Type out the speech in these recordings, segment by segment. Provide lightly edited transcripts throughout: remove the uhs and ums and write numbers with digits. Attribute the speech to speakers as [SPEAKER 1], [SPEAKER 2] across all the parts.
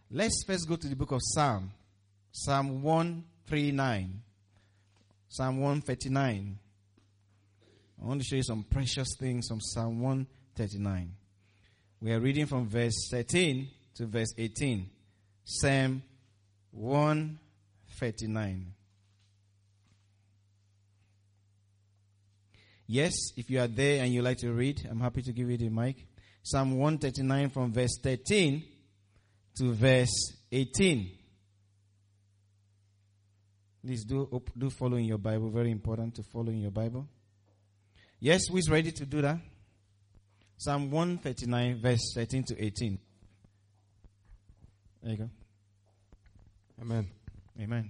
[SPEAKER 1] Let's first go to the book of Psalm. Psalm 139. Psalm 139. I want to show you some precious things from Psalm 139. We are reading from verse 13 to verse 18. Psalm 139. Yes, if you are there and you like to read, I'm happy to give you the mic. Psalm 139 from verse 13 to verse 18. Please do follow in your Bible. Very important to follow in your Bible. Yes, who is ready to do that? Psalm 139 verse 13 to 18. There you go.
[SPEAKER 2] Amen.
[SPEAKER 1] Amen.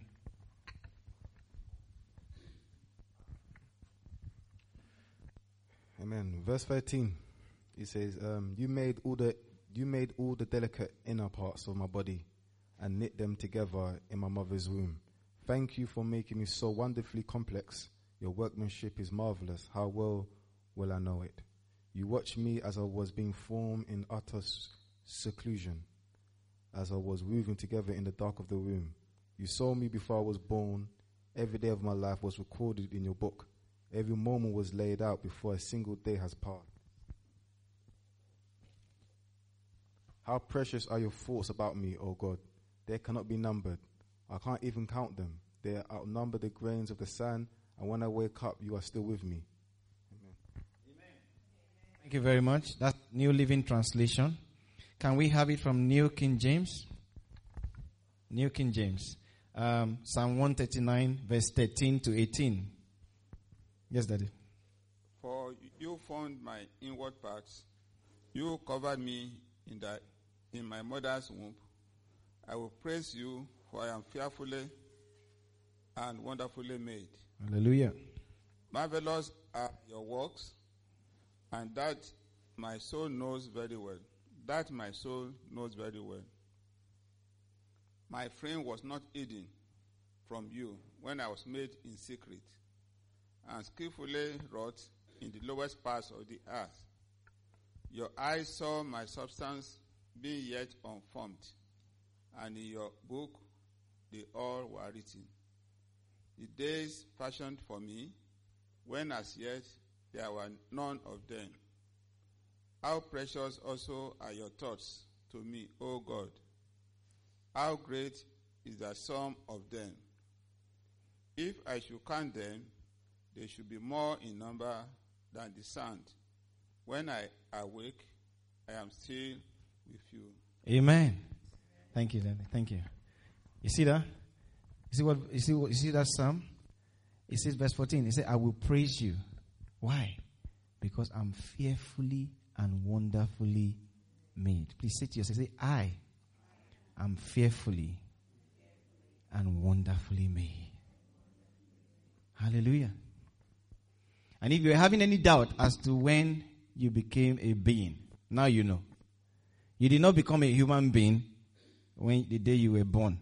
[SPEAKER 2] Amen. Verse 13. It says, you made all the delicate inner parts of my body and knit them together in my mother's womb. Thank you for making me so wonderfully complex. Your workmanship is marvelous. How well will I know it? You watched me as I was being formed in utter seclusion, as I was woven together in the dark of the womb. You saw me before I was born. Every day of my life was recorded in your book. Every moment was laid out before a single day has passed. How precious are your thoughts about me, O God? They cannot be numbered. I can't even count them. They outnumber the grains of the sand, and when I wake up, you are still with me. Amen.
[SPEAKER 1] Thank you very much. That's New Living Translation. Can we have it from New King James? New King James. Psalm 139, verse 13 to 18. Yes, Daddy.
[SPEAKER 3] For you formed my inward parts. You covered me in my mother's womb. I will praise you, for I am fearfully and wonderfully made.
[SPEAKER 1] Hallelujah.
[SPEAKER 3] Marvelous are your works, and that my soul knows very well. That my soul knows very well. My frame was not hidden from you when I was made in secret, and skillfully wrought in the lowest parts of the earth. Your eyes saw my substance being yet unformed, and in your book they all were written. The days fashioned for me, when as yet there were none of them. How precious also are your thoughts to me, O God. How great is the sum of them. If I should count them, they should be more in number than the sand. When I awake, I am still with you.
[SPEAKER 1] Amen. Thank you, Daddy. Thank you. You see that? You see that psalm? It says verse 14. It says, I will praise you. Why? Because I'm fearfully and wonderfully made. Please say to yourself, say, I am fearfully and wonderfully made. Hallelujah. And if you're having any doubt as to when you became a being, now you know. You did not become a human being when the day you were born.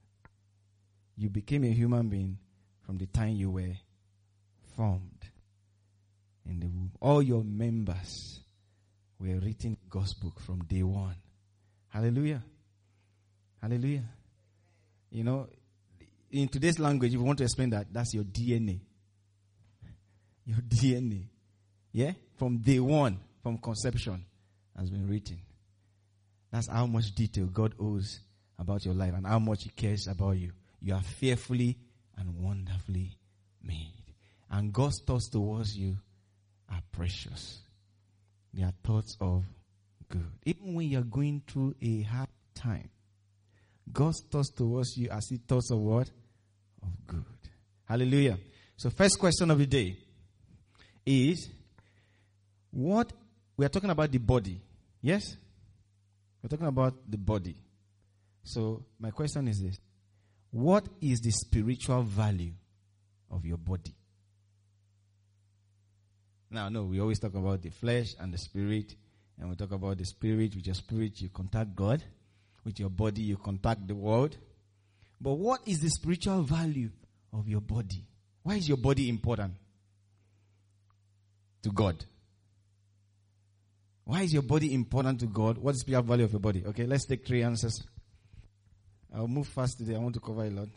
[SPEAKER 1] You became a human being from the time you were formed in the womb. All your members were written in God's book from day one. Hallelujah. Hallelujah. You know, in today's language, if you want to explain that, that's your DNA. Your DNA. Yeah? From day one, from conception, has been written. That's how much detail God owes about your life and how much He cares about you. You are fearfully and wonderfully made. And God's thoughts towards you are precious. They are thoughts of good. Even when you are going through a hard time, God's thoughts towards you are still thoughts of what? Of good. Hallelujah. So first question of the day is, what? We are talking about the body. Yes? We're talking about the body. So my question is this. What is the spiritual value of your body? Now, no, we always talk about the flesh and the spirit. And we talk about the spirit. With your spirit, you contact God. With your body, you contact the world. But what is the spiritual value of your body? Why is your body important to God? Why is your body important to God? What is the spiritual value of your body? Okay, let's take three answers. I'll move fast today. I want to cover a lot.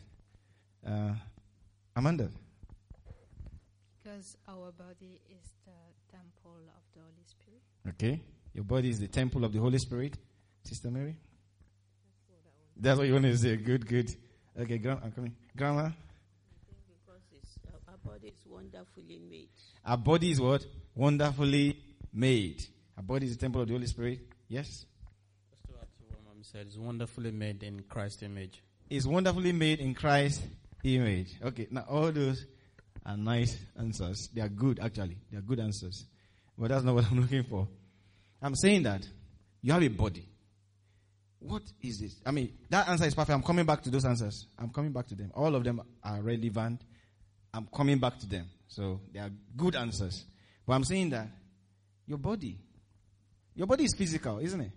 [SPEAKER 1] Amanda.
[SPEAKER 4] Because our body is the temple of the Holy Spirit.
[SPEAKER 1] Okay. Your body is the temple of the Holy Spirit. Sister Mary? That's what you want to say. Good, good. Okay, I'm coming. Grandma?
[SPEAKER 5] Because our body is wonderfully made.
[SPEAKER 1] Our body is what? Wonderfully made. Our body is the temple of the Holy Spirit. Yes?
[SPEAKER 6] Just to add to what Mom said, it's wonderfully made in Christ's image.
[SPEAKER 1] It's wonderfully made in Christ's image. Okay, now all those are nice answers. They are good, actually. They are good answers. But that's not what I'm looking for. I'm saying that you have a body. What is this? I mean, that answer is perfect. I'm coming back to those answers. I'm coming back to them. All of them are relevant. I'm coming back to them. So they are good answers. But I'm saying that your body is physical, isn't it?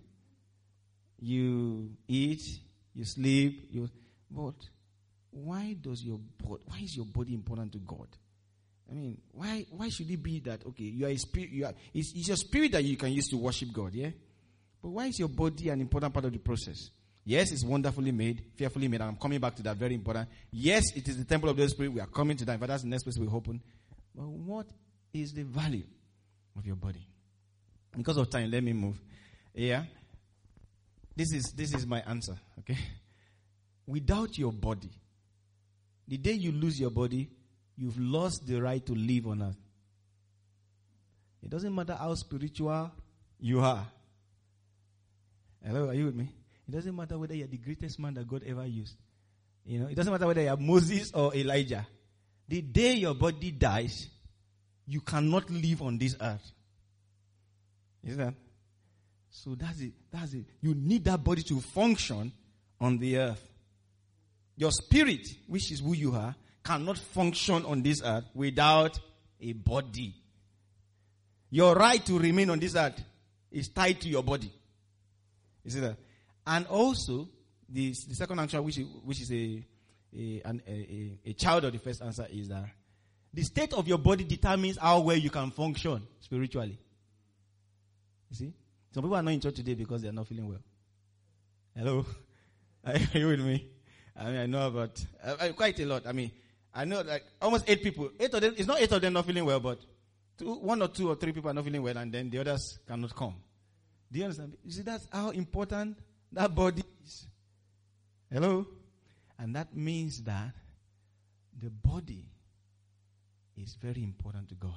[SPEAKER 1] You eat, you sleep, but why is your body important to God? I mean, why should it be that, okay, you are a spirit, it's your spirit that you can use to worship God, yeah? But why is your body an important part of the process? Yes, it's wonderfully made, fearfully made, and I'm coming back to that, very important. Yes, it is the temple of the Spirit. We are coming to that. In fact, that's the next place we open. But what is the value of your body? Because of time, let me move. Yeah. This is my answer, okay? Without your body, the day you lose your body, you've lost the right to live on earth. It doesn't matter how spiritual you are. Hello, are you with me? It doesn't matter whether you're the greatest man that God ever used. You know, it doesn't matter whether you're Moses or Elijah. The day your body dies, you cannot live on this earth. Is that? So that's it. That's it. You need that body to function on the earth. Your spirit, which is who you are, cannot function on this earth without a body. Your right to remain on this earth is tied to your body. You see that? And also, the second answer, which is a child of the first answer, is that the state of your body determines how well you can function spiritually. You see? Some people are not in church today because they are not feeling well. Hello? Are you with me? I mean, I know about quite a lot. I mean, I know like almost 8 people. 8 of them, it's not 8 of them not feeling well, but 1 or 2 or 3 people are not feeling well, and then the others cannot come. Do you understand? You see, that's how important that body is. Hello? And that means that the body is very important to God.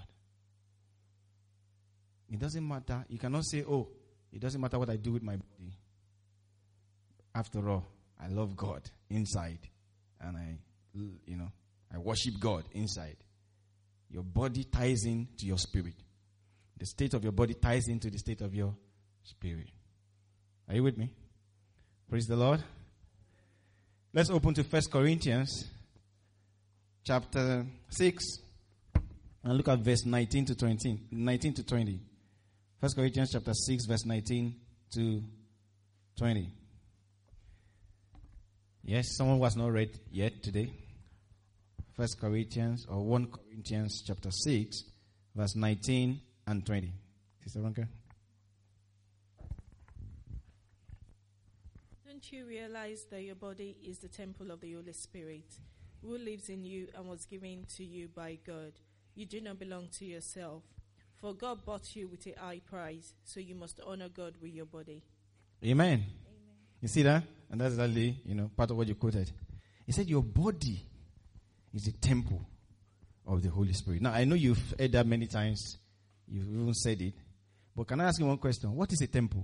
[SPEAKER 1] It doesn't matter. You cannot say, oh, it doesn't matter what I do with my body. After all, I love God inside. And I worship God inside. Your body ties in to your spirit. The state of your body ties into the state of your spirit. Are you with me? Praise the Lord. Let's open to 1 Corinthians chapter 6 and look at verse 19 to 20. 1 Corinthians chapter 6 verse 19 to 20. Yes, someone was not read yet today. 1 Corinthians or 1 Corinthians chapter 6 verse 19 and 20. Sister Ronka?
[SPEAKER 5] Don't you realize that your body is the temple of the Holy Spirit, who lives in you and was given to you by God? You do not belong to yourself, for God bought you with a high price, so you must honor God with your body.
[SPEAKER 1] Amen. You see that? And that's exactly, part of what you quoted. He said your body is the temple of the Holy Spirit. Now, I know you've heard that many times. You've even said it. But can I ask you one question? What is a temple?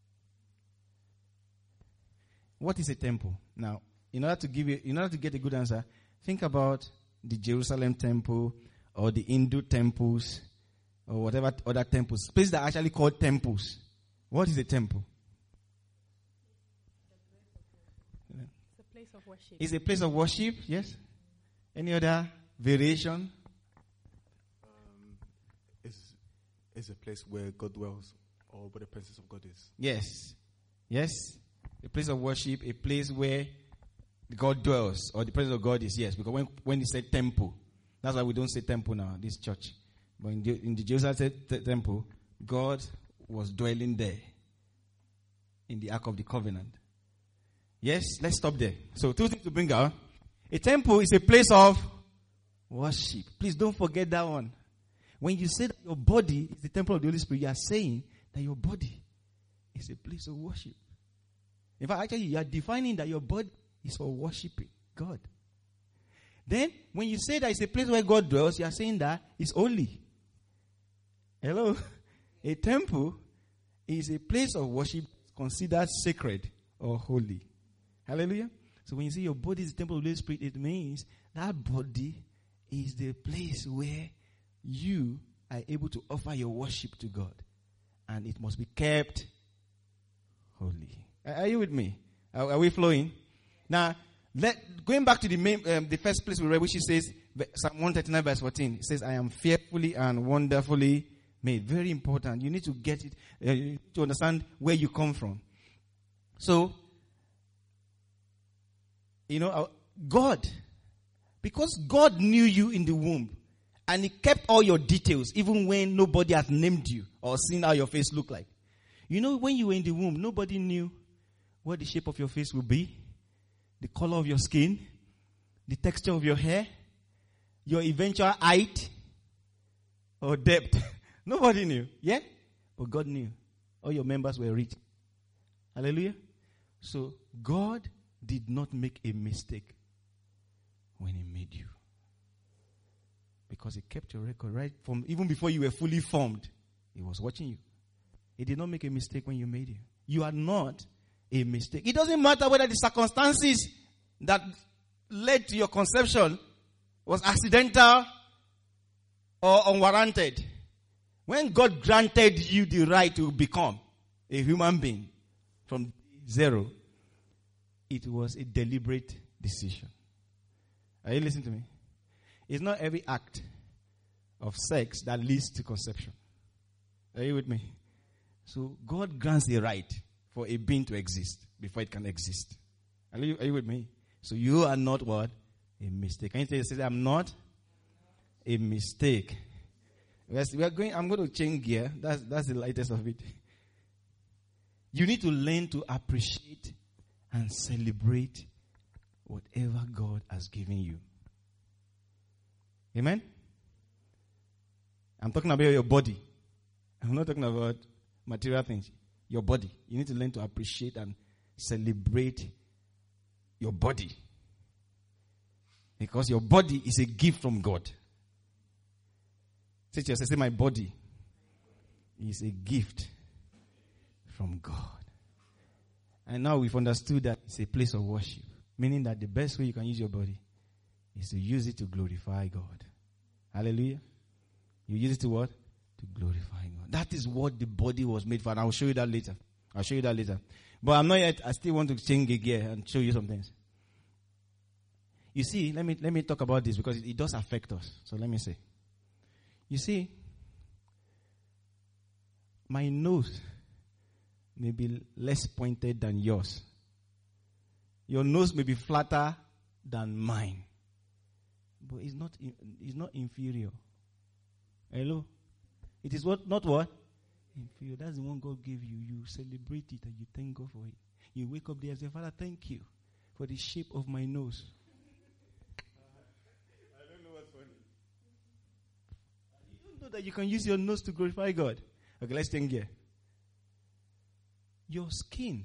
[SPEAKER 1] What is a temple? Now, in order to get a good answer, think about the Jerusalem temple or the Hindu temples or whatever other temples. Places that are actually called temples. What is a temple?
[SPEAKER 4] It's a place of worship.
[SPEAKER 1] It's a place of worship, yes? Any other variation?
[SPEAKER 2] It's a place where God dwells or where the presence of God is.
[SPEAKER 1] Yes. Yes. A place of worship, a place where God dwells or the presence of God is, yes. Because when he said temple, that's why we don't say temple now, this church. But in the Jerusalem temple, God was dwelling there in the Ark of the Covenant. Yes, let's stop there. So, two things to bring out. A temple is a place of worship. Please don't forget that one. When you say that your body is the temple of the Holy Spirit, you are saying that your body is a place of worship. In fact, actually, you are defining that your body is for worshiping God. Then, when you say that it's a place where God dwells, you are saying that it's holy. Hello? A temple is a place of worship considered sacred or holy. Hallelujah? So when you say your body is the temple of the Holy Spirit, it means that body is the place where you are able to offer your worship to God. And it must be kept holy. Are you with me? Are we flowing? Now, going back to the first place we read, which it says, Psalm 139 verse 14, it says, I am fearfully and wonderfully made. Very important. You need to get it, to understand where you come from. So, God, because God knew you in the womb, and He kept all your details, even when nobody has named you or seen how your face looked like. When you were in the womb, nobody knew what the shape of your face would be, the color of your skin, the texture of your hair, your eventual height or depth. Nobody knew. Yeah? But God knew. All your members were rich. Hallelujah. So God did not make a mistake when He made you. Because He kept your record right from even before you were fully formed. He was watching you. He did not make a mistake when you made you. You are not a mistake. It doesn't matter whether the circumstances that led to your conception was accidental or unwarranted. When God granted you the right to become a human being from zero, it was a deliberate decision. Are you listening to me? It's not every act of sex that leads to conception. Are you with me? So God grants a right for a being to exist before it can exist. Are you with me? So you are not what? A mistake. Can you say I'm not a mistake? I'm going to change gear. That's the lightest of it. You need to learn to appreciate and celebrate whatever God has given you. Amen? I'm talking about your body. I'm not talking about material things. Your body. You need to learn to appreciate and celebrate your body. Because your body is a gift from God. Say to yourself, say, my body is a gift from God. And now we've understood that it's a place of worship. Meaning that the best way you can use your body is to use it to glorify God. Hallelujah. You use it to what? To glorify God. That is what the body was made for. And I'll show you that later. But I'm not yet. I still want to change the gear and show you some things. You see, let me talk about this because it does affect us. So let me say. You see, my nose may be less pointed than yours. Your nose may be flatter than mine. But it's not inferior. Hello? It is not what? Inferior. That's the one God gave you. You celebrate it and you thank God for it. You wake up there and say, Father, thank you for the shape of my nose. I don't know what's funny. You don't know that you can use your nose to glorify God. Okay, let's think here. Your skin.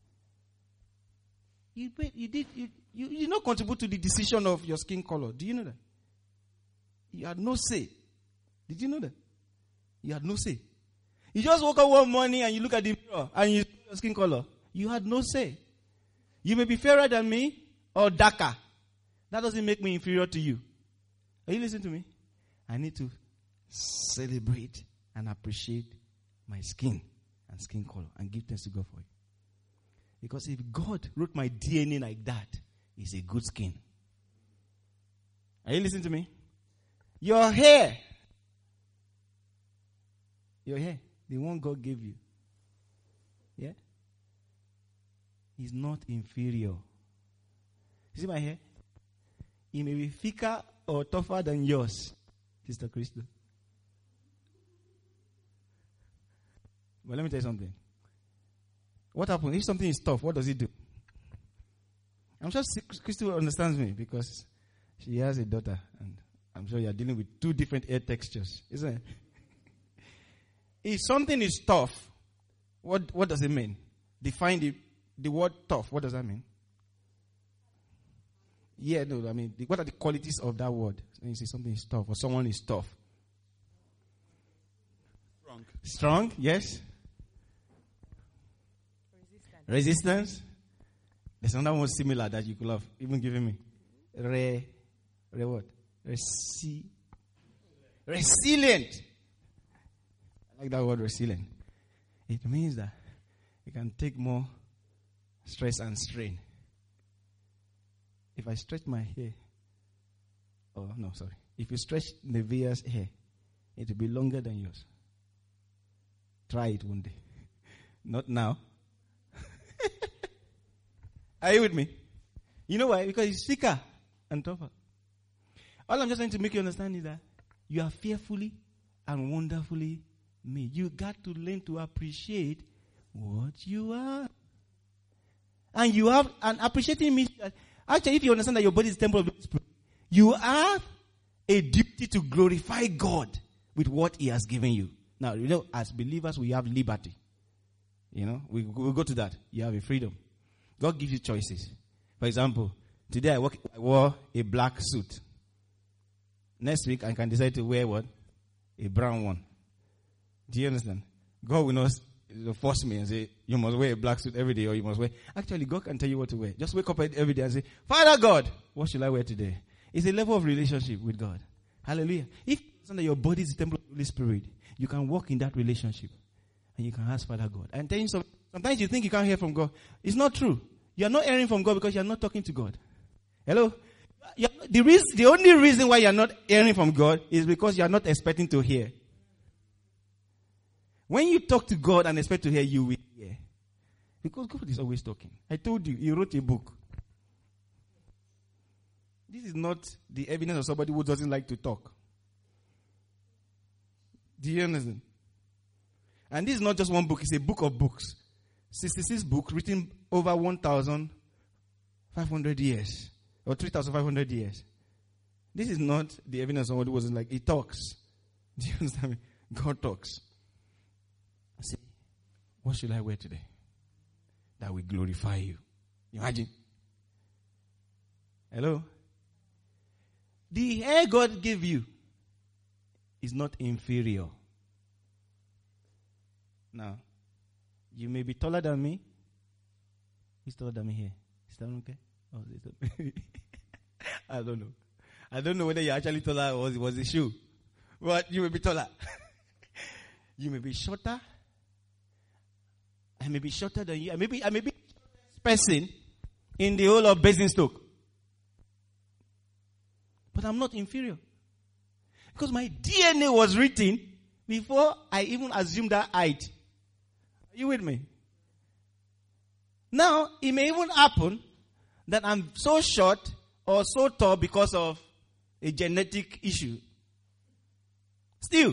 [SPEAKER 1] You did not contribute to the decision of your skin color. Do you know that? You had no say. Did you know that? You had no say. You just woke up one morning and you look at the mirror and you see your skin color. You had no say. You may be fairer than me or darker. That doesn't make me inferior to you. Are you listening to me? I need to celebrate and appreciate my skin and skin color and give thanks to God for it. Because if God wrote my DNA like that, it's a good skin. Are you listening to me? Your hair, the one God gave you, yeah, is not inferior. You see my hair? It may be thicker or tougher than yours, Sister Crystal. But let me tell you something. What happens if something is tough? What does it do? I'm sure Christy understands me because she has a daughter, and I'm sure you're dealing with two different air textures, isn't it? If something is tough, what does it mean? Define the word tough. What does that mean? Yeah, no, I mean, what are the qualities of that word? When you say something is tough or someone is tough. Strong, yes. Resistance. There's another one similar that you could have even given me. What? Resilient. I like that word, resilient. It means that you can take more stress and strain. If I stretch my hair, if you stretch Nevia's hair, it will be longer than yours. Try it one day. Not now. Are you with me? You know why? Because it's thicker and tougher. All I'm just trying to make you understand is that you are fearfully and wonderfully made. You got to learn to appreciate what you are. And appreciating means that actually, if you understand that your body is the temple of the Spirit, you have a duty to glorify God with what He has given you. Now, as believers, we have liberty. We'll go to that. You have a freedom. God gives you choices. For example, today I wore a black suit. Next week, I can decide to wear what? A brown one. Do you understand? God will not force me and say, you must wear a black suit every day, or you must wear. Actually, God can tell you what to wear. Just wake up every day and say, Father God, what should I wear today? It's a level of relationship with God. Hallelujah. If you understand that your body is the temple of the Holy Spirit, you can walk in that relationship. And you can ask Father God. And tell you sometimes you think you can't hear from God. It's not true. You are not hearing from God because you are not talking to God. Hello? The only reason why you are not hearing from God is because you are not expecting to hear. When you talk to God and expect to hear, you will hear. Because God is always talking. I told you, He wrote a book. This is not the evidence of somebody who doesn't like to talk. Do you understand? And this is not just one book, it's a book of books. 66 books written over 1,500 years. Or 3,500 years. This is not the evidence of somebody who wasn't like, He talks. Do you understand me? God talks. See, what should I wear today that will glorify you? Imagine. Hello? The hair God gave you is not inferior. Now, you may be taller than me. Who's taller than me here? Is that okay? Oh, I don't know. I don't know whether you're actually taller or it was the shoe. But you may be taller. You may be shorter. I may be shorter than you. I may be the shortest person in the whole of Basingstoke. But I'm not inferior. Because my DNA was written before I even assumed that height. Are you with me? Now, it may even happen that I'm so short or so tall because of a genetic issue. Still,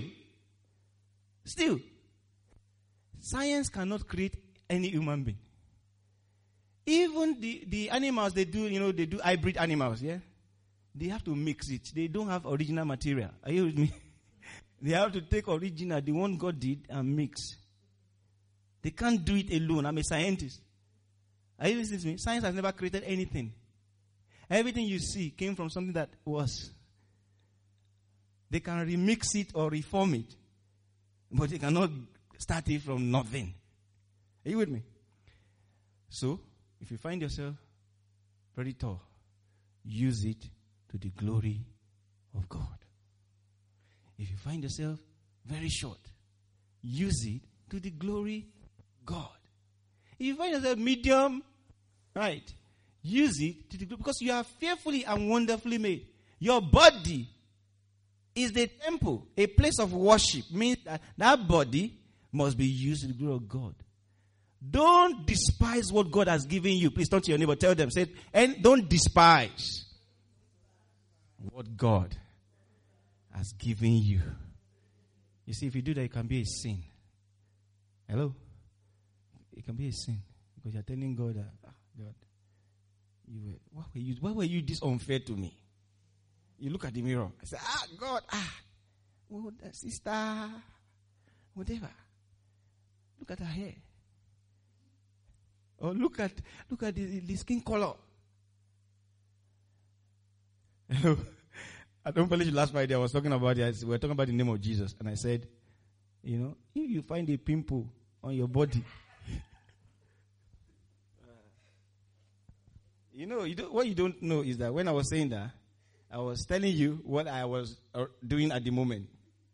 [SPEAKER 1] science cannot create any human being. Even the animals they do hybrid animals, yeah? They have to mix it. They don't have original material. Are you with me? They have to take original, the one God did, and mix. They can't do it alone. I'm a scientist. Are you listening to me? Science has never created anything. Everything you see came from something that was. They can remix it or reform it. But they cannot start it from nothing. Are you with me? So, if you find yourself very tall, use it to the glory of God. If you find yourself very short, use it to the glory of God. If you find yourself medium, right, use it to the glory, because you are fearfully and wonderfully made. Your body is the temple, a place of worship. Means that body must be used to the glory of God. Don't despise what God has given you. Please turn to your neighbor, tell them, say, and don't despise what God has given you. You see, if you do that, it can be a sin. Hello? It can be a sin. Because you're telling God that, God, Why were you this unfair to me? You look at the mirror. I say, God, sister, whatever. Look at her hair. Or look at the skin color. I don't believe last Friday I was talking about it. We were talking about the name of Jesus. And I said, if you find a pimple on your body, what you don't know is that when I was saying that, I was telling you what I was doing at the moment.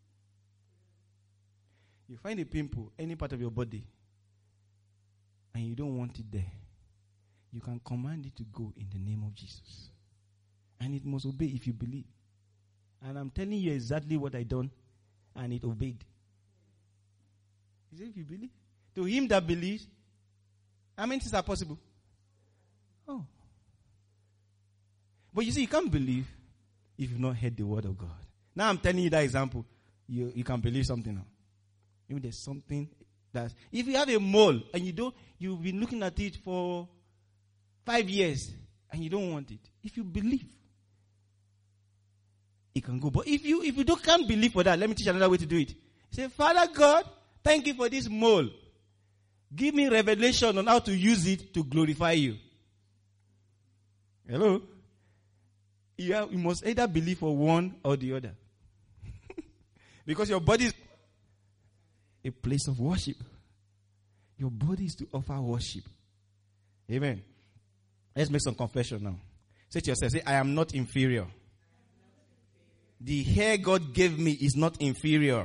[SPEAKER 1] You find a pimple, any part of your body, and you don't want it there, you can command it to go in the name of Jesus. And it must obey if you believe. And I'm telling you exactly what I done, and it obeyed. He said, if you believe. To him that believes, how many things are possible? Oh. But you see, you can't believe if you've not heard the word of God. Now I'm telling you that example. You can believe something now. Maybe there's something that, if you have a mole and you've been looking at it for 5 years and you don't want it. If you believe, it can go. But if you can't believe for that, let me teach you another way to do it. Say, Father God, thank you for this mole. Give me revelation on how to use it to glorify you. Hello? You must either believe for one or the other. Because your body is a place of worship. Your body is to offer worship. Amen. Let's make some confession now. Say to yourself, say, I am not inferior. The hair God gave me is not inferior.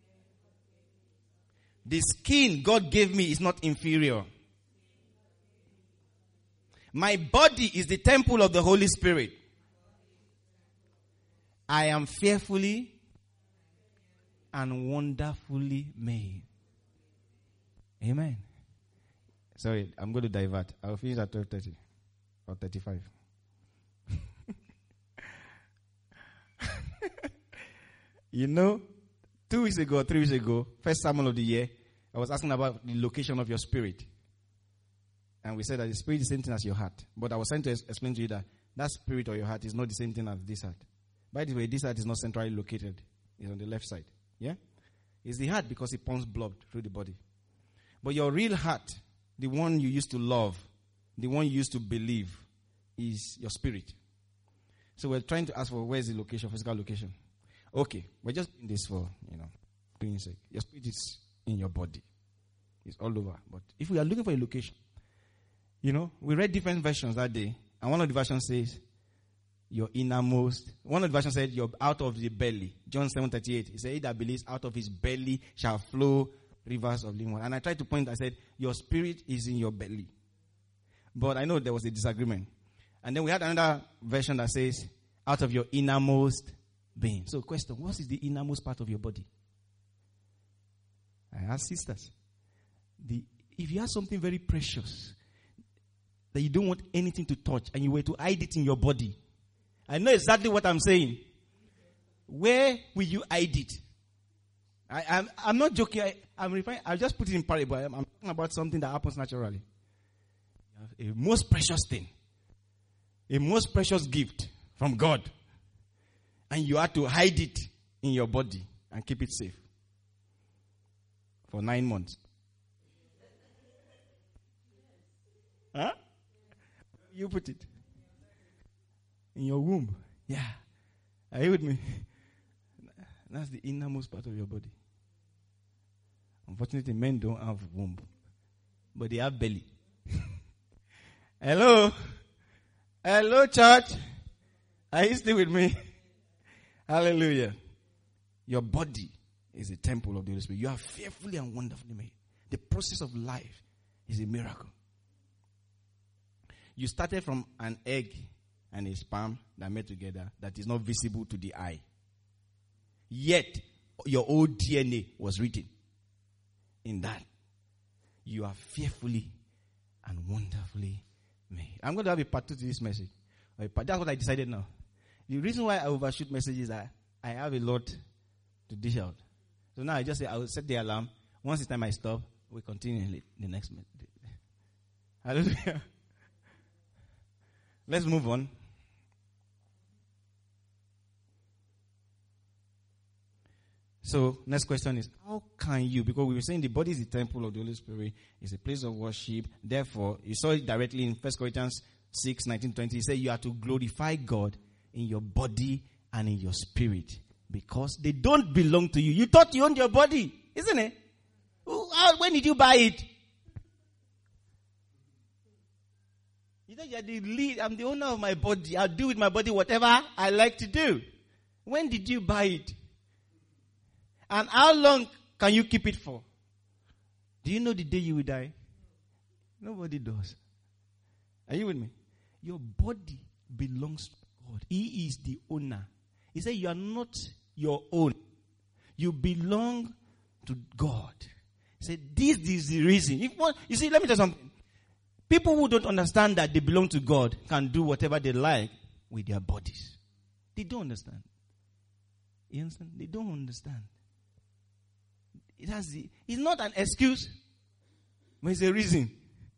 [SPEAKER 1] The skin God gave me is not inferior. My body is the temple of the Holy Spirit. I am fearfully and wonderfully made. Amen. Sorry, I'm going to divert. I'll finish at 12:30 or 35. You know, 2 weeks ago, 3 weeks ago, first sermon of the year, I was asking about the location of your spirit. And we said that the spirit is the same thing as your heart. But I was trying to explain to you that spirit or your heart is not the same thing as this heart. By the way, this heart is not centrally located. It's on the left side. Yeah? It's the heart because it pumps blood through the body. But your real heart, the one you used to love, the one you used to believe, is your spirit. So we're trying to ask for where's the location, physical location. Okay, we're just doing this for, doing sake. Your spirit is in your body. It's all over. But if we are looking for a location, we read different versions that day. And one of the versions says, your innermost. One of the versions said, you're out of the belly. John 7:38. He said, he that believes out of his belly shall flow rivers of living water. And I tried to point, I said, your spirit is in your belly. But I know there was a disagreement. And then we had another version that says, out of your innermost being. So question, what is the innermost part of your body? I ask sisters. If you have something very precious that you don't want anything to touch and you were to hide it in your body, I know exactly what I'm saying. Where will you hide it? I'm not joking. I'll just put it in parable. I'm talking about something that happens naturally. You have a most precious thing. A most precious gift from God. And you have to hide it in your body and keep it safe. For 9 months. Huh? You put it. In your womb. Yeah. Are you with me? That's the innermost part of your body. Unfortunately, men don't have womb. But they have belly. Hello? Hello, church? Are you still with me? Hallelujah. Your body is a temple of the Holy Spirit. You are fearfully and wonderfully made. The process of life is a miracle. You started from an egg and a sperm that met together that is not visible to the eye. Yet, your old DNA was written in that. You are fearfully and wonderfully made. I'm going to have a part 2 to this message. That's what I decided now. The reason why I overshoot messages is that I have a lot to dish out. So now I just say I will set the alarm. Once it's time I stop, we continue the next minute. Hallelujah. Let's move on. So, next question is, how can you, because we were saying the body is the temple of the Holy Spirit, it's a place of worship. Therefore, you saw it directly in 1 Corinthians 6, 19, 20. He said you are to glorify God in your body and in your spirit, because they don't belong to you. You thought you owned your body, isn't it? When did you buy it? You know, you're the lead. I'm the owner of my body. I'll do with my body whatever I like to do. When did you buy it? And how long can you keep it for? Do you know the day you will die? Nobody does. Are you with me? Your body belongs to God. He is the owner. He said you are not your own. You belong to God. He said this is the reason. You see, let me tell you something. People who don't understand that they belong to God can do whatever they like with their bodies. They don't understand. You understand? They don't understand. It's not an excuse, but it's a reason.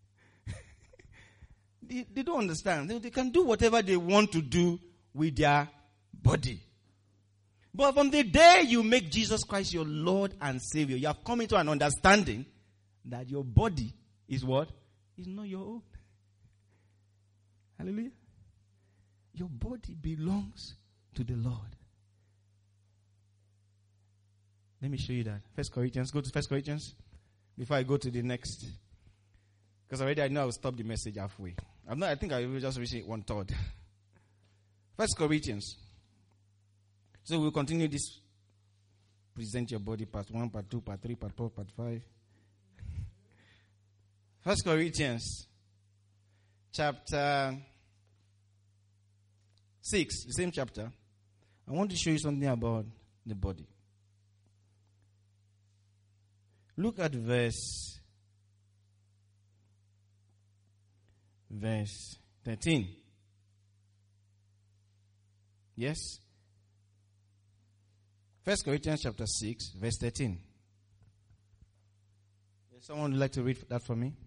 [SPEAKER 1] They don't understand. They can do whatever they want to do with their body. But from the day you make Jesus Christ your Lord and Savior, you have come into an understanding that your body is what? Is not your own. Hallelujah. Your body belongs to the Lord. Let me show you that. 1 Corinthians. Go to 1 Corinthians before I go to the next. Because already I know I will stop the message halfway. I think I will just reach it 1/3. 1 Corinthians. So we'll continue this. Present your body, part 1, part 2, part 3, part 4, part 5. 1 Corinthians chapter 6, the same chapter. I want to show you something about the body. Look at verse 13. Yes? 1 Corinthians chapter 6, verse 13. Does someone would like to read that for me?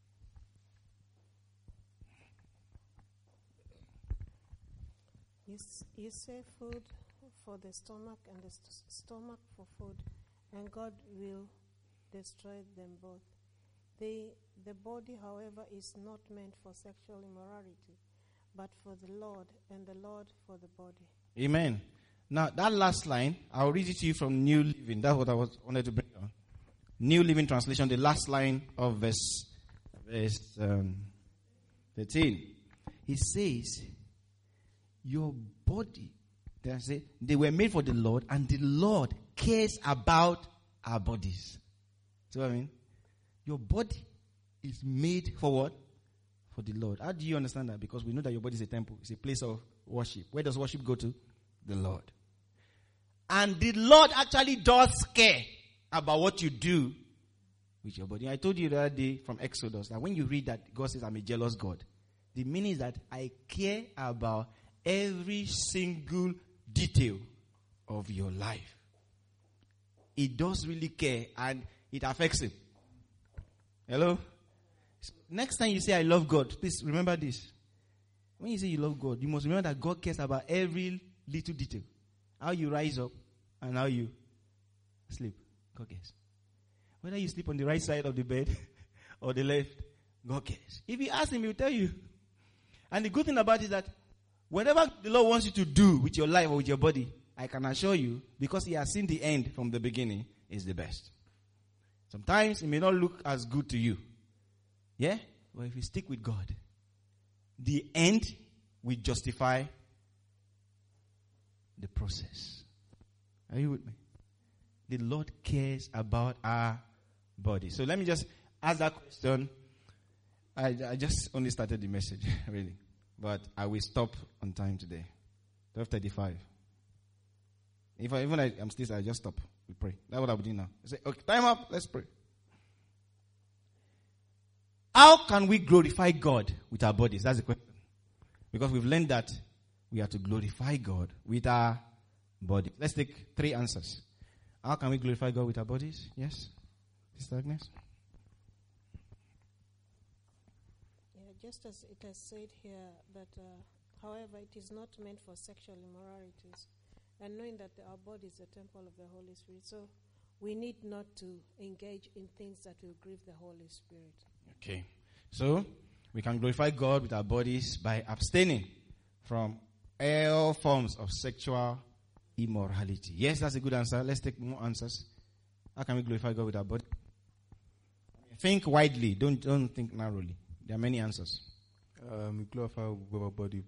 [SPEAKER 7] You say food for the stomach and the stomach for food, and God will destroy them both. The body, however, is not meant for sexual immorality, but for the Lord, and the Lord for the body.
[SPEAKER 1] Amen. Now, that last line, I'll read it to you from New Living. That's what I wanted to bring on. New Living Translation, the last line of verse 13. He says, your body, they were made for the Lord, and the Lord cares about our bodies. See what I mean? Your body is made for what? For the Lord. How do you understand that? Because we know that your body is a temple. It's a place of worship. Where does worship go to? The Lord. And the Lord actually does care about what you do with your body. I told you the other day from Exodus that when you read that God says, I'm a jealous God, the meaning is that I care about every single detail of your life. He does really care, and it affects him. Hello? Next time you say, I love God, please remember this. When you say you love God, you must remember that God cares about every little detail. How you rise up and how you sleep. God cares. Whether you sleep on the right side of the bed or the left, God cares. If you ask him, he will tell you. And the good thing about it is that whatever the Lord wants you to do with your life or with your body, I can assure you, because he has seen the end from the beginning, is the best. Sometimes it may not look as good to you. Yeah? But if you stick with God, the end will justify the process. Are you with me? The Lord cares about our body. So let me just ask that question. I just only started the message, really. But I will stop on time today. 12:35. If I'm still, I just stop. We pray. That's what I'll do now. I say, okay, time up. Let's pray. How can we glorify God with our bodies? That's the question. Because we've learned that we are to glorify God with our body. Let's take 3 answers. How can we glorify God with our bodies? Yes? Sister Agnes?
[SPEAKER 7] just as it has said here that, however, it is not meant for sexual immoralities, and knowing that our body is the temple of the Holy Spirit, so we need not to engage in things that will grieve the Holy Spirit.
[SPEAKER 1] Okay. So, we can glorify God with our bodies by abstaining from all forms of sexual immorality. Yes, that's a good answer. Let's take more answers. How can we glorify God with our body? Think widely. Don't think narrowly. There are many answers.
[SPEAKER 2] We glorify with our body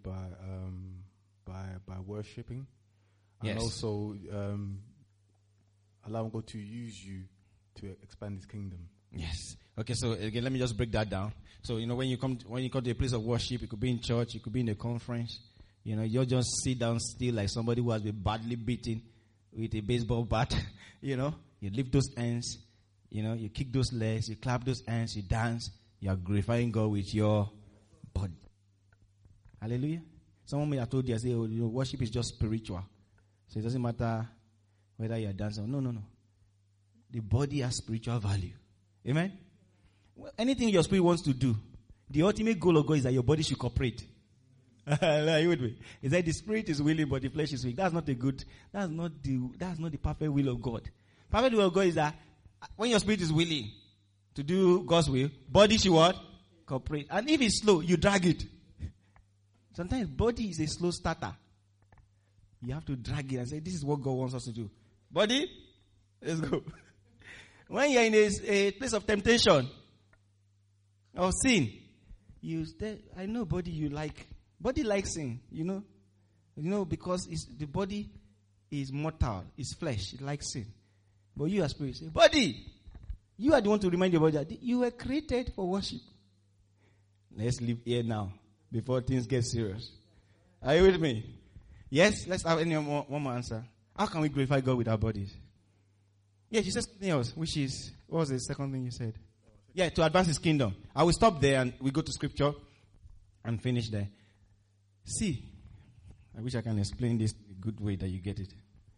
[SPEAKER 2] by worshiping,
[SPEAKER 1] Yes.
[SPEAKER 2] and also allowing God to use you to expand His kingdom.
[SPEAKER 1] Yes. Okay, so again, let me just break that down. So, when you come to a place of worship, it could be in church, it could be in a conference. You just sit down still like somebody who has been badly beaten with a baseball bat. You lift those hands, you kick those legs, you clap those hands, you dance. You are glorifying God with your body. Hallelujah. Someone may have told you, I say, worship is just spiritual. So it doesn't matter whether you are dancing. No. The body has spiritual value. Amen? Well, anything your spirit wants to do, the ultimate goal of God is that your body should cooperate. Are you with me? It's that the spirit is willing, but the flesh is weak. That's not the perfect will of God. Perfect will of God is that when your spirit is willing to do God's will, body should what? Cooperate. And if it's slow, you drag it. Sometimes body is a slow starter. You have to drag it and say, this is what God wants us to do. Body, let's go. When you're in a place of temptation or sin, I know body likes sin, because the body is mortal, it's flesh, it likes sin. But you as spirit say, body, you are the one to remind your body that you were created for worship. Let's live here now before things get serious. Are you with me? Yes, let's have one more answer. How can we glorify God with our bodies? Yeah, you said something else, what was the second thing you said? Yeah, to advance His kingdom. I will stop there and we go to scripture and finish there. See, I wish I can explain this in a good way that you get it.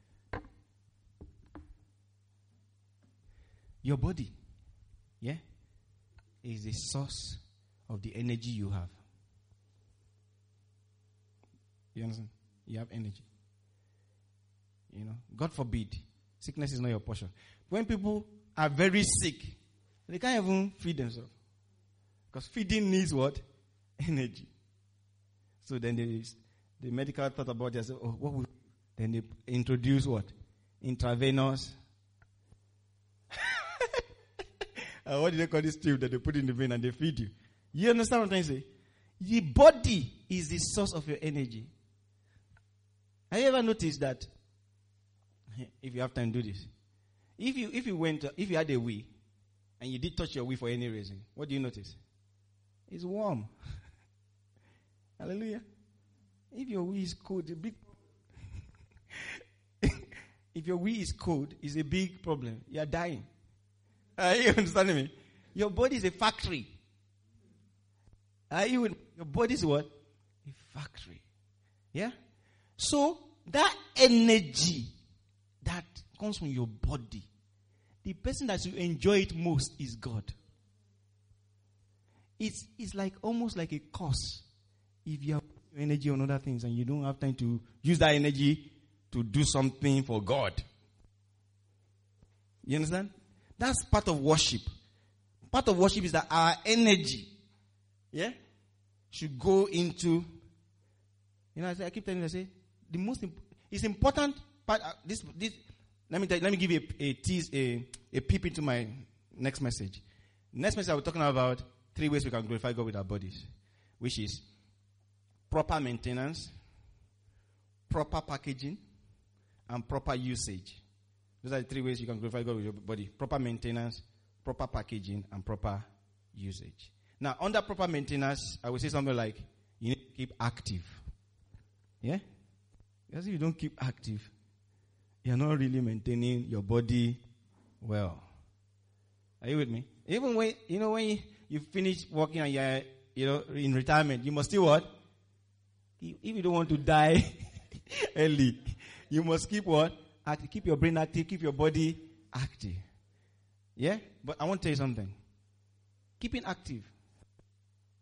[SPEAKER 1] Your body, is the source of the energy you have. You understand? You have energy. God forbid, sickness is not your portion. When people are very sick, they can't even feed themselves. Because feeding needs what? Energy. So then the medical thought about it. Then they introduce what? Intravenous. What do they call this tube that they put in the vein and they feed you? You understand what I'm trying to say? The body is the source of your energy. Have you ever noticed that? If you have time, do this. If you had a wee and you did touch your wee for any reason, what do you notice? It's warm. Hallelujah. If your wee is cold, if your wee is cold, it's a big problem. You are dying. Are you understanding me? Your body is a factory. Your body is what? A factory. Yeah? So, that energy that comes from your body, the person that you enjoy it most is God. It's like almost like a curse if you have energy on other things and you don't have time to use that energy to do something for God. You understand? That's part of worship. Part of worship is that our energy, should go into. I keep telling you, the most it's important part. This. Let me give you a tease, a peep into my next message. Next message, I will be talking about 3 ways we can glorify God with our bodies, which is proper maintenance, proper packaging, and proper usage. Those are the 3 ways you can glorify God with your body. Proper maintenance, proper packaging, and proper usage. Now, under proper maintenance, I will say something like, you need to keep active. Yeah? Because if you don't keep active, you're not really maintaining your body well. Are you with me? Even when, when you finish working and you're, in retirement, you must still what? If you don't want to die early, you must keep what? Keep your brain active, keep your body active. Yeah? But I want to tell you something. Keeping active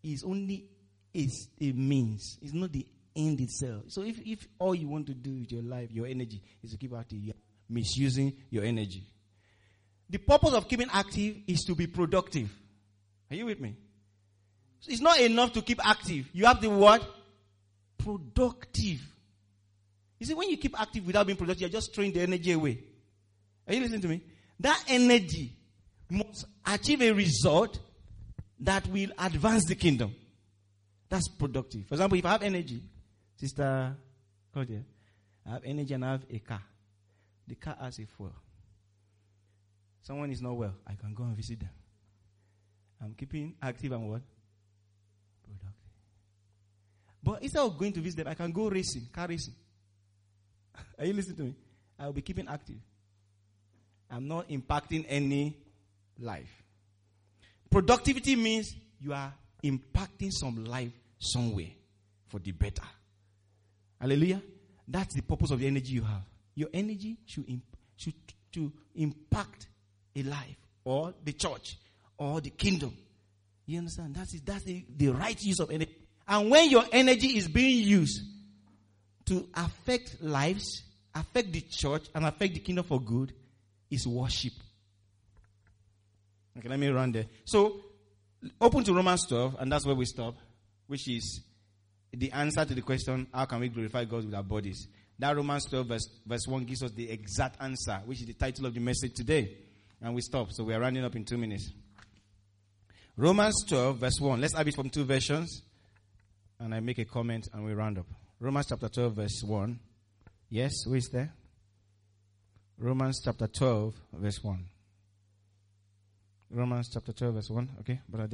[SPEAKER 1] is only a means. It's not the end itself. So if all you want to do with your life, your energy, is to keep active, you're misusing your energy. The purpose of keeping active is to be productive. Are you with me? So it's not enough to keep active. You have the word productive. You see, when you keep active without being productive, you're just throwing the energy away. Are you listening to me? That energy must achieve a result that will advance the kingdom. That's productive. For example, if I have energy, Sister Claudia, I have energy and I have a car. The car has a fuel. Someone is not well, I can go and visit them. I'm keeping active and what? Productive. But instead of going to visit them, I can go racing, car racing. Are you listening to me? I will be keeping active. I'm not impacting any life. Productivity means you are impacting some life somewhere for the better. Hallelujah. That's the purpose of the energy you have. Your energy should to impact a life or the church or the kingdom. You understand? That's the right use of energy. And when your energy is being used to affect lives, affect the church, and affect the kingdom for good, is worship. Okay, let me run there. So, open to Romans 12, and that's where we stop, which is the answer to the question, how can we glorify God with our bodies? That Romans 12 verse 1 gives us the exact answer, which is the title of the message today. And we stop, so we are running up in 2 minutes. Romans 12 verse 1. Let's have it from 2 versions. And I make a comment and we round up. Romans chapter 12 verse 1. Yes, who is there? Romans chapter 12 verse 1. Romans chapter 12 verse 1. Okay, brother.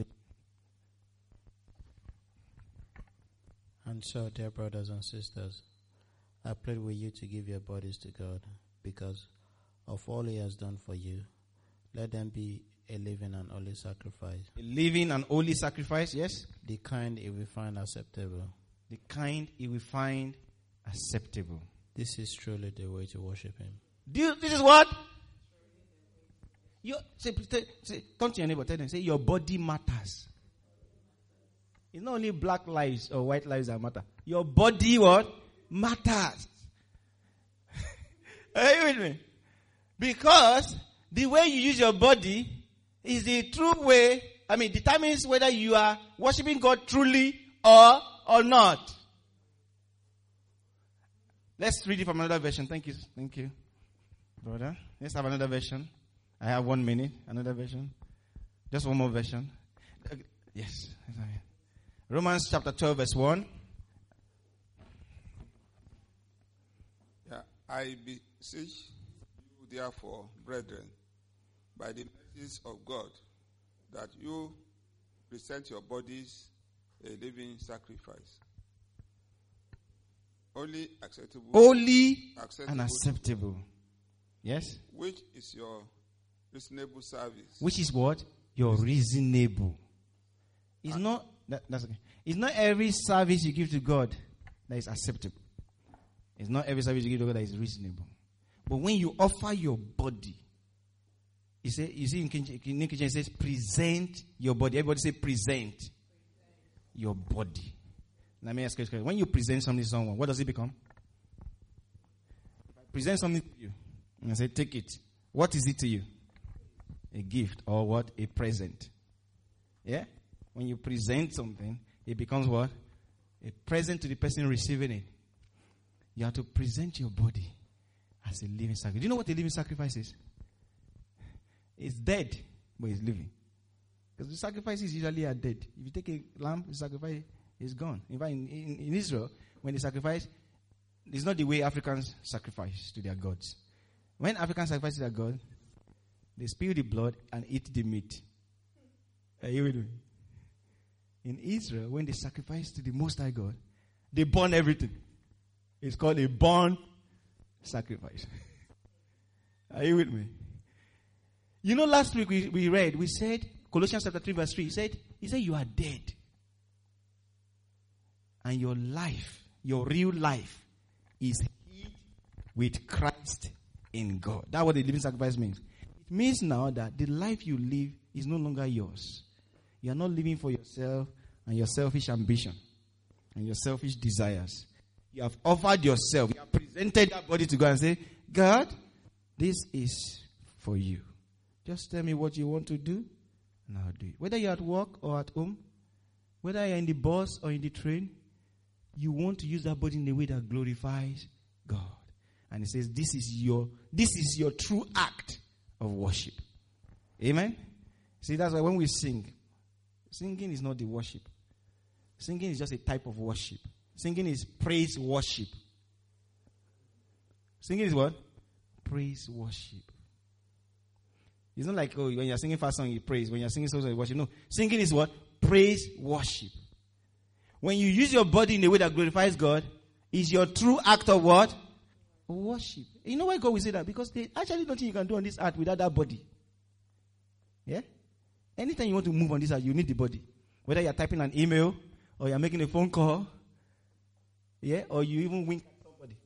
[SPEAKER 6] And so, dear brothers and sisters, I plead with you to give your bodies to God, because of all He has done for you. Let them be a living and holy sacrifice.
[SPEAKER 1] A living and holy sacrifice, yes?
[SPEAKER 6] The kind He will find acceptable.
[SPEAKER 1] The kind He will find acceptable.
[SPEAKER 6] This is truly the way to worship Him.
[SPEAKER 1] This is what? Say, turn to your neighbor, tell them, say, your body matters. It's not only black lives or white lives that matter. Your body what? Matters. Are you with me? Because the way you use your body is the true way, determines whether you are worshiping God truly or not. Let's read it from another version. Thank you, brother. Let's have another version. I have 1 minute. Another version. Just one more version. Yes. Romans chapter 12 verse 1.
[SPEAKER 3] Yeah, I beseech you therefore, brethren, by the mercies of God, that you present your bodies a living sacrifice, holy,
[SPEAKER 1] and acceptable. Yes?
[SPEAKER 3] Which is your reasonable service.
[SPEAKER 1] Which is what? Your reasonable. It's not that's okay. It's not every service you give to God that is acceptable. It's not every service you give to God that is reasonable. But when you offer your body, you see in New Kitchen it says present your body. Everybody say present your body. Let me ask you a question. When you present something to someone, what does it become? If I present something to you and I say take it, what is it to you? A gift or what? A present. Yeah? When you present something, it becomes what? A present to the person receiving it. You have to present your body as a living sacrifice. Do you know what a living sacrifice is? It's dead, but it's living. Because the sacrifices usually are dead. If you take a lamb, the sacrifice is gone. In fact, in Israel, when they sacrifice, it's not the way Africans sacrifice to their gods. When Africans sacrifice to their God, they spill the blood and eat the meat. Are you with me? In Israel, when they sacrifice to the Most High God, they burn everything. It's called a burnt sacrifice. Are you with me? You know, last week we said, Colossians chapter 3 verse 3, he said you are dead. And your life, your real life, is hid with Christ in God. That's what the living sacrifice means. It means now that the life you live is no longer yours. You are not living for yourself and your selfish ambition and your selfish desires. You have offered yourself. You have presented that body to God and say, God, this is for you. Just tell me what you want to do, and I'll do it. Whether you're at work or at home, whether you're in the bus or in the train, you want to use that body in a way that glorifies God. And it says, this is your true act of worship. Amen? See, that's why when we sing, singing is not the worship. Singing is just a type of worship. Singing is praise worship. Singing is what? Praise worship. It's not like, when you're singing fast song, you praise. When you're singing songs, you worship. No. Singing is what? Praise worship. When you use your body in a way that glorifies God, is your true act of what? Worship. You know why God will say that? Because there's actually nothing you can do on this earth without that body. Yeah? Anytime you want to move on this earth, you need the body. Whether you're typing an email, or you're making a phone call, yeah, or you even wink at somebody,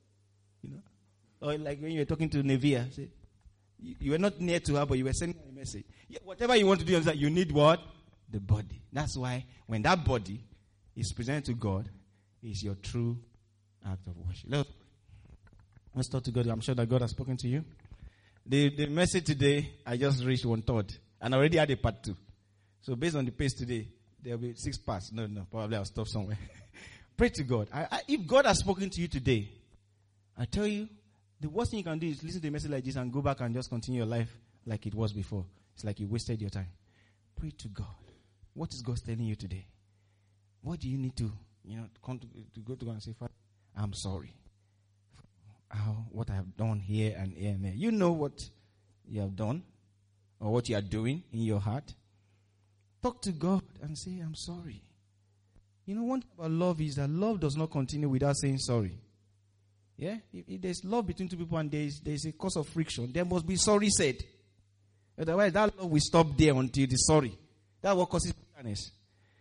[SPEAKER 1] or like when you were talking to Nevia, say, you were not near to her, but you were sending her a message. Yeah, whatever you want to do, you need what? The body. That's why when that body is presented to God, it's your true act of worship. Let's talk to God. I'm sure that God has spoken to you. The message today, I just reached 1/3, and I already had a part 2. So based on the pace today, there will be 6 parts. No, probably I'll stop somewhere. Pray to God. If God has spoken to you today, I tell you, the worst thing you can do is listen to a message like this and go back and just continue your life like it was before. It's like you wasted your time. Pray to God. What is God telling you today? What do you need to, come to go to God and say, Father, I'm sorry for what I have done here and here and there. You know what you have done or what you are doing in your heart. Talk to God and say, I'm sorry. One thing about love is that love does not continue without saying sorry. Yeah? If there's love between two people and there's a cause of friction, there must be sorry said. Otherwise, that love will stop there until the sorry. That's what causes bitterness.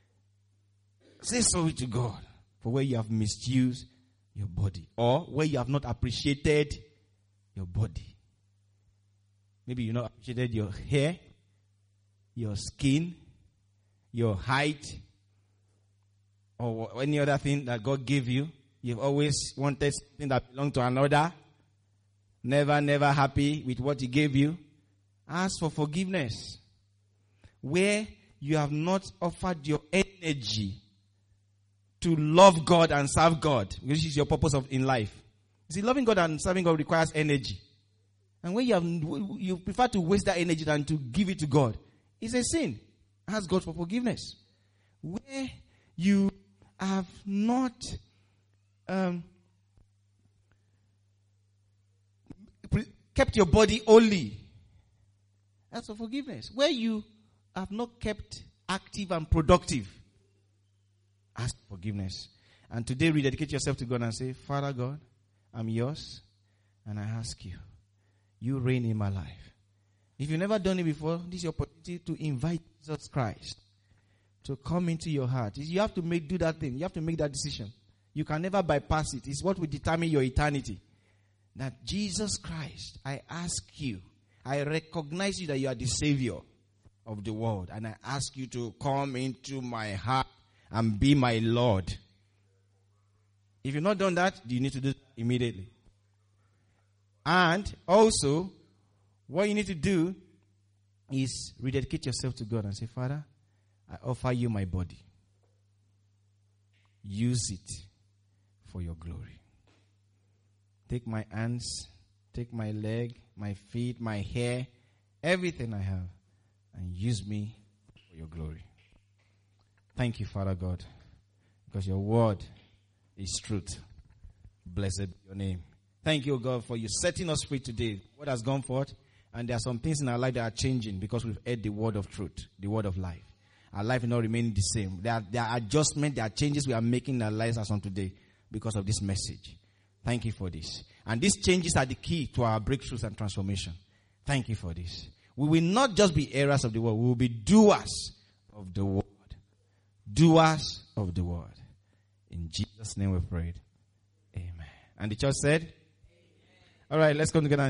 [SPEAKER 1] Say sorry to God for where you have misused your body or where you have not appreciated your body. Maybe you not appreciated your hair, your skin, your height, or any other thing that God gave you. You've always wanted something that belonged to another. Never happy with what He gave you. Ask for forgiveness. Where you have not offered your energy to love God and serve God, which is your purpose in life. You see, loving God and serving God requires energy. And when you prefer to waste that energy than to give it to God, it's a sin. Ask God for forgiveness. Where you have not kept your body holy, ask for forgiveness. Where you have not kept active and productive, ask for forgiveness. And today rededicate yourself to God and say, Father God, I'm yours, and I ask you, you reign in my life. If you've never done it before, this is your opportunity to invite Jesus Christ to come into your heart. You have to do that thing. You have to make that decision. You can never bypass it. It's what will determine your eternity. That Jesus Christ, I ask you, I recognize you that you are the Savior of the world. And I ask you to come into my heart and be my Lord. If you've not done that, you need to do it immediately. And also, what you need to do is rededicate yourself to God and say, Father, I offer you my body. Use it for your glory. Take my hands, take my leg, my feet, my hair, everything I have, and use me for your glory. Thank you, Father God, because your word is truth. Blessed be your name. Thank you, God, for you setting us free today. What has gone forth? And there are some things in our life that are changing because we've heard the word of truth, the word of life. Our life is not remaining the same. There are adjustments, there are changes we are making in our lives as on today because of this message. Thank you for this. And these changes are the key to our breakthroughs and transformation. Thank you for this. We will not just be hearers of the word. We will be doers of the word. Doers of the word. In Jesus' name we prayed. Amen. And the church said? Amen. All right, let's come together.